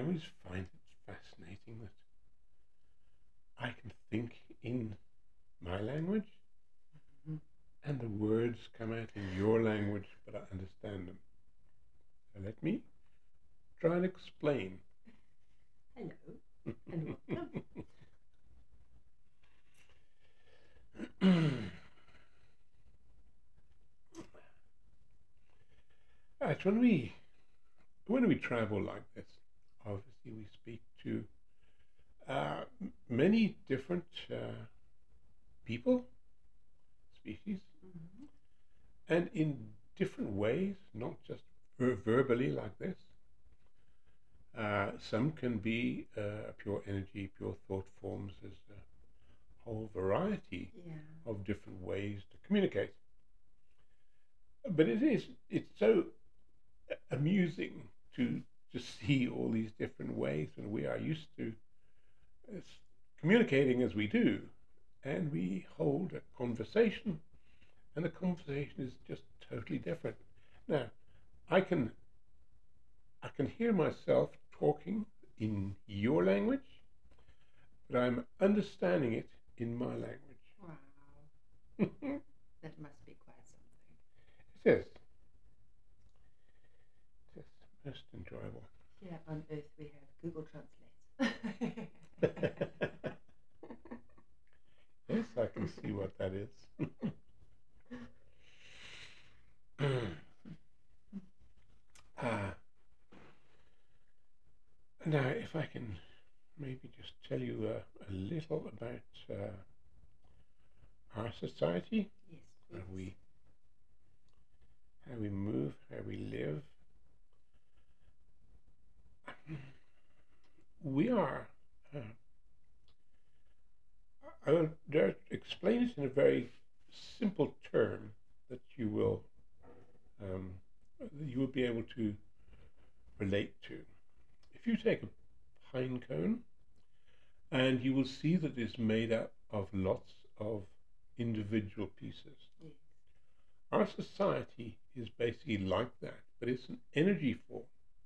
always find it fascinating that I can think in my language Mhm. and the words come out in your language, but I understand them. So let me try and explain. Hello and welcome. Right, when we travel like this, obviously we speak to many different people, species, Mhm. and in different ways, not just verbally like this. Some can be pure energy, pure thought forms. There's a whole variety Yeah. of different ways to communicate. But it's so amusing to see all these different ways when we are used to uh, communicating as we do, and we hold a conversation, and the conversation is just totally different. Now, I can I can hear myself talking in your language, but I'm understanding it in my language. Wow. It That must be quite something. is. It's most enjoyable. Here on Earth we have Google Translate. Yes, I can see what that is. Ah, now, if I can maybe just tell you a little about our society, Yes, how please. we move, how we live. We are. Uh, I will explain it in a very simple term that um, you will be able to relate to. If you take a pine cone, and you will see that it's made up of lots of individual pieces. Yes. Our society is basically like that, but it's an energy form.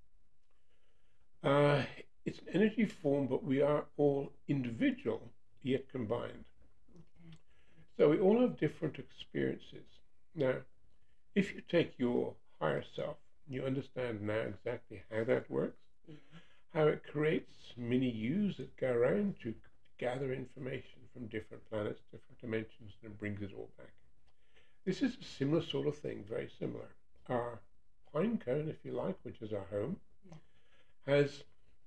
Uh, it's an energy form, but we are all individual yet combined. Okay. So we all have different experiences. Now, if you take your higher self, you understand now exactly how that works, Yeah. how it creates mini yous that go around to gather information from different planets, different dimensions, and brings it all back. This is a similar sort of thing, very similar. Our pine cone, if you like, which is our home, Yeah. has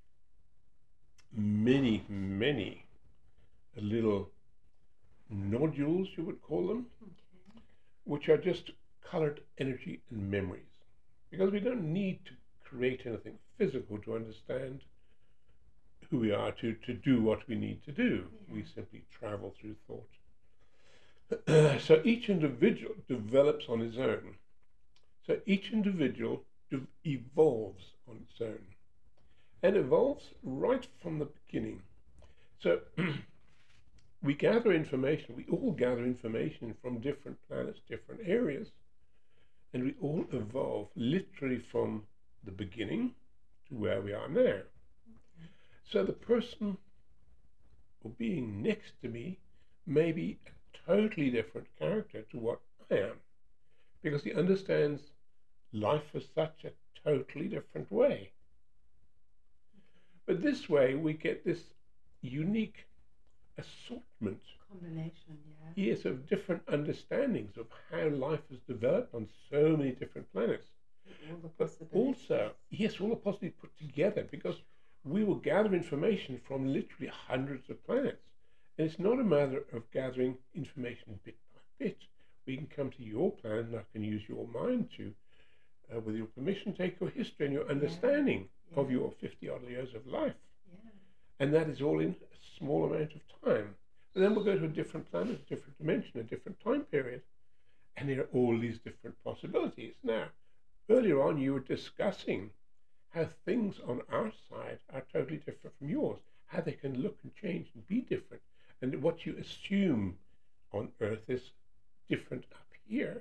many, many little nodules, you would call them, Okay. which are just colored energy and memories. Because we don't need to create anything physical to understand who we are to do what we need to do. Yeah. We simply travel through thought. So each individual develops on its own. So each individual evolves on its own and evolves right from the beginning. So we gather information, we all gather information from different planets, different areas, and we all evolve literally from the beginning to where we are now. Okay. So the person or being next to me may be a totally different character to what I am because he understands life as such a totally different way. But this way we get this unique assortment, Combination, yeah. yes, of different understandings of how life has developed on so many different planets. All the But possibilities. also, yes, all the possibilities put together because we will gather information from literally hundreds of planets. And it's not a matter of gathering information bit by bit. We can come to your planet and I can use your mind to, with your permission, take your history and your Yeah. understanding of Yeah. your 50 odd years of life. Yeah. And that is all in a small amount of time. And then we'll go to a different planet, a different dimension, a different time period. And there are all these different possibilities. Now, earlier on, you were discussing how things on our side are totally different from yours, how they can look and change and be different. And what you assume on Earth is different up here.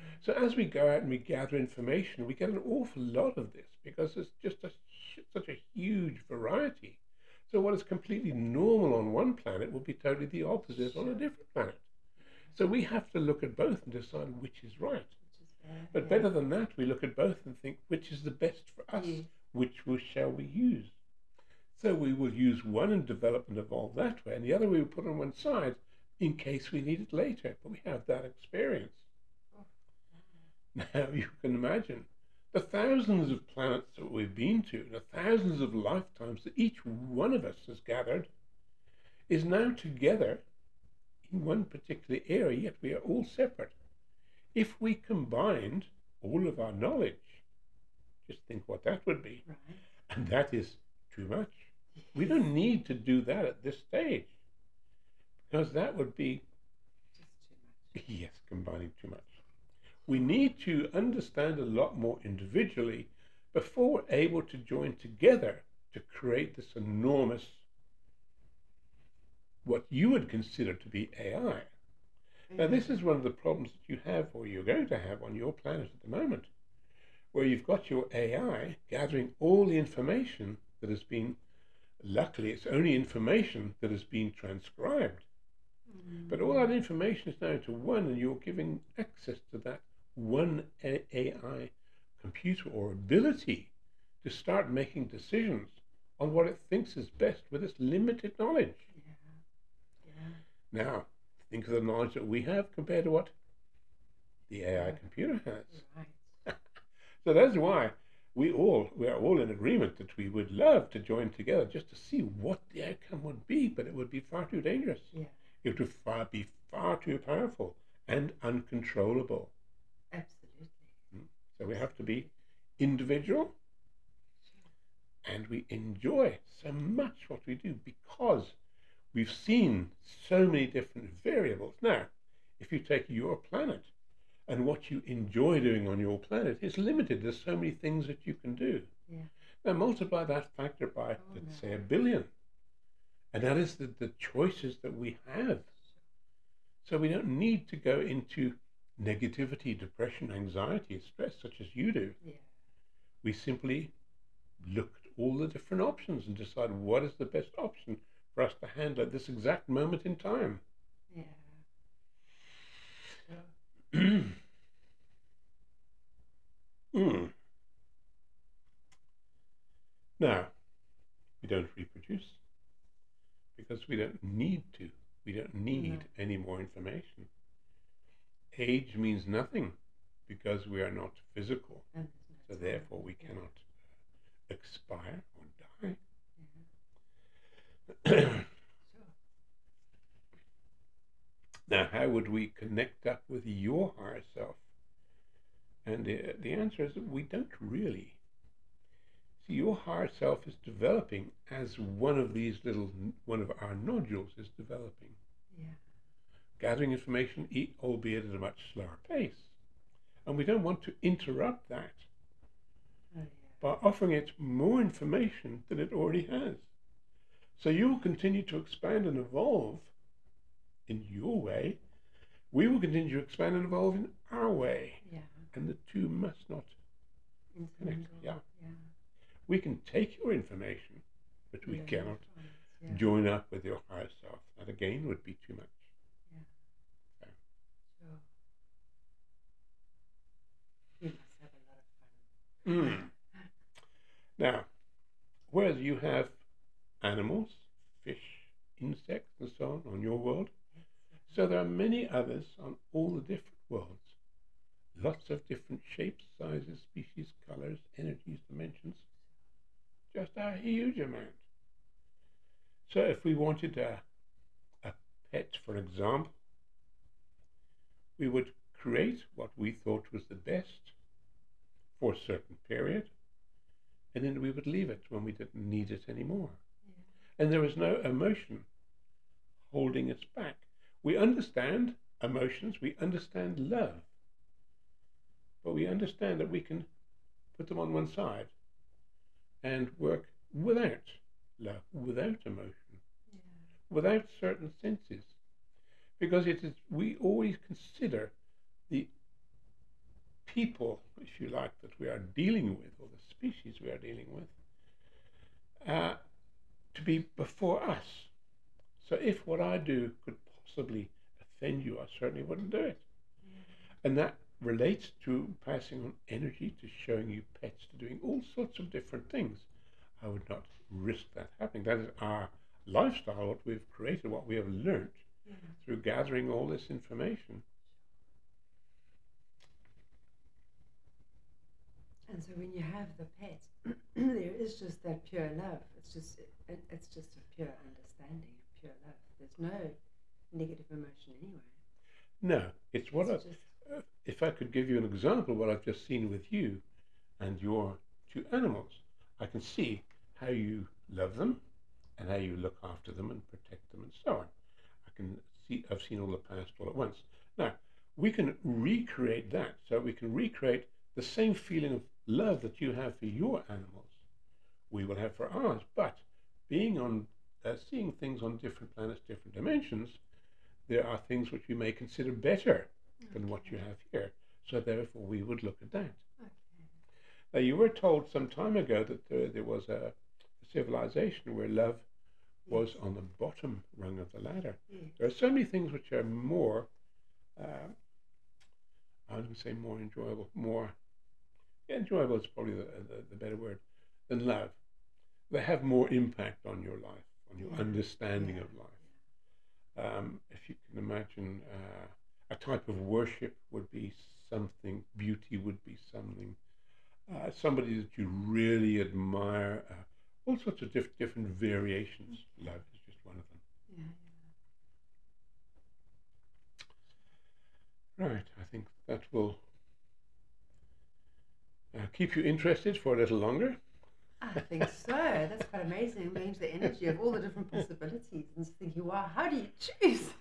So as we go out and we gather information, we get an awful lot of this because it's just such a huge variety. So what is completely normal on one planet will be totally the opposite on a Sure. different planet. So we have to look at both and decide which is right. Which is fair. But Yeah. better than that, we look at both and think which is the best for us, Yes. which shall we use. So we will use one and develop and evolve that way, and the other we will put on one side in case we need it later. But we have that experience. Oh, Now you can imagine the thousands of planets that we've been to, the thousands of lifetimes that each one of us has gathered, is now together in one particular area, yet we are all separate. If we combined all of our knowledge, just think what that would be. right. And that is too much. We don't need to do that at this stage because that would be, Just too much. yes, combining too much. We need to understand a lot more individually before we're able to join together to create this enormous, what you would consider to be AI. Now, this is one of the problems that you have or you're going to have on your planet at the moment, where you've got your AI gathering all the information that has been, luckily, it's only information that has been transcribed. But all that information is now to one, and you're giving access to that one AI computer or ability to start making decisions on what it thinks is best with its limited knowledge. Yeah. Yeah. Now, think of the knowledge that we have compared to what the AI computer has. Right. So that's why we are all in agreement that we would love to join together just to see what the outcome would be, but it would be far too dangerous. Yeah. It would be far too powerful and uncontrollable. Absolutely. So we have to be individual, and we enjoy so much what we do because we've seen so many different variables. Now, if you take your planet and what you enjoy doing on your planet is limited. There's so many things that you can do. Yeah. Now multiply that factor by, let's say, 1 billion. And that is the choices that we have. So we don't need to go into negativity, depression, anxiety, stress, such as you do. Yeah. We simply look at all the different options and decide what is the best option for us to handle at this exact moment in time. Yeah. Now, we don't reproduce because we don't need to. We don't need any more information. Age means nothing because we are not physical. And So therefore we cannot expire or die. Sure. Now, how would we connect up with your higher self? And the answer is that we don't really. See, your higher self is developing as one of our nodules is developing. Yeah. Gathering information, albeit at a much slower pace. And we don't want to interrupt that Oh, yeah. by offering it more information than it already has. So you will continue to expand and evolve in your way. We will continue to expand and evolve in our way. Yeah. And the two must not connect. Intermingle. Yeah. Yeah. We can take your information, but we Learn cannot from it. Yeah. join up with your higher self. That again would be too much. Sure. We must have a lot of fun. Now, whereas you have animals, fish, insects, and so on your world, so there are many others on all the different worlds. Lots of different shapes, sizes, species, colors, energies, dimensions. Just a huge amount. So if we wanted a pet, for example, we would create what we thought was the best for a certain period, and then we would leave it when we didn't need it anymore. Yeah. And there was no emotion holding us back. We understand emotions, we understand love, but we understand that we can put them on one side and work without love, without emotion, Yeah. without certain senses, because we always consider the people, if you like, that we are dealing with, or the species we are dealing with, to be before us. So if what I do could possibly offend you, I certainly wouldn't do it. And that relates to passing on energy, to showing you pets, to doing all sorts of different things. I would not risk that happening. That is our lifestyle, what we've created, what we have learnt through gathering all this information. And so when you have the pet, there is just that pure love. It's just a pure understanding, pure love. There's no negative emotion anyway. No, it's what if I could give you an example, what I've just seen with you and your two animals, I can see how you love them and how you look after them and protect them and so on. I've seen all the past all at once. Now, we can recreate that. So we can recreate the same feeling of love that you have for your animals, we will have for ours. But being on, seeing things on different planets, different dimensions, there are things which we may consider better than what you have here. So therefore, we would look at that. Okay. Now, you were told some time ago that there was a civilization where love was on the bottom rung of the ladder. Yes. There are so many things which are more, I wouldn't say more enjoyable, enjoyable is probably the better word, than love. They have more impact on your life, on your understanding of life. If you can imagine, a type of worship would be something, beauty would be something, somebody that you really admire, all sorts of different variations. Love is just one of them. Right, I think that will keep you interested for a little longer. I think so. That's quite amazing. Going to the energy of all the different possibilities and just thinking, wow, how do you choose?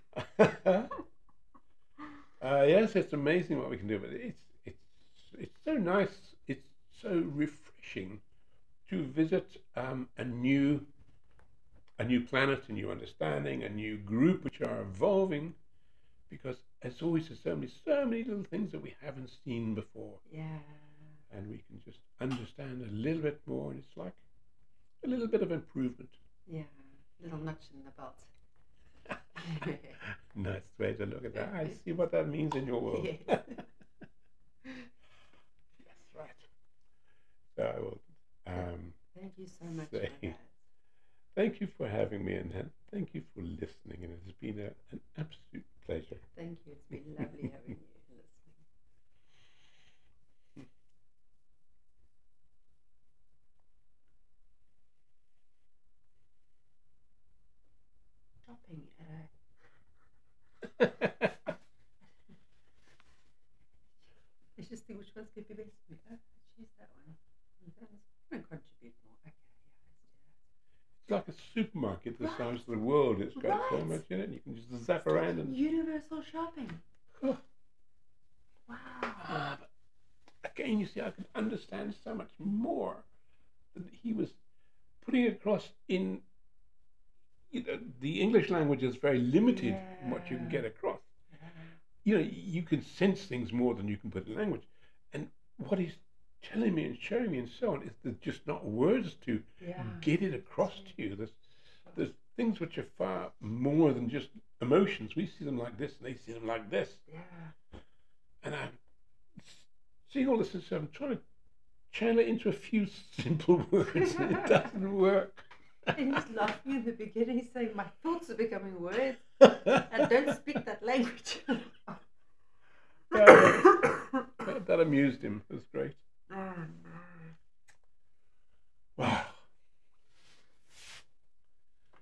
Yes, it's amazing what we can do, but it's so nice. It's so refreshing to visit a new planet, a new understanding, a new group which are evolving, because as always, there's so many little things that we haven't seen before. Yeah. And we can just understand a little bit more, and it's like a little bit of improvement. Yeah, little notch in the belt. Nice way to look at that. I see what that means in your world. Yes. That's right. So I will thank you so much say for that. Thank you for having me, and thank you for listening, and it's been an absolute pleasure. Thank you. It's been lovely having you listening. Shopping. Let's just think which ones could be best for me. Choose that one. I'm going to contribute more. Okay, It's like a supermarket the Right. size of the world. It's got so Right. much in it. You can just zap around and. universal shopping. Oh, Wow. but again, you see, I could understand so much more that he was putting across in. The English language is very limited in what you can get across. You can sense things more than you can put in language. And what he's telling me and showing me and so on is there's just not words to get it across to you. There's things which are far more than just emotions. We see them like this and they see them like this. Yeah. And I'm seeing all this and so I'm trying to channel it into a few simple words and it doesn't work. And he's laughing in the beginning, he's saying, my thoughts are becoming words, and don't speak that language. That amused him. It was great.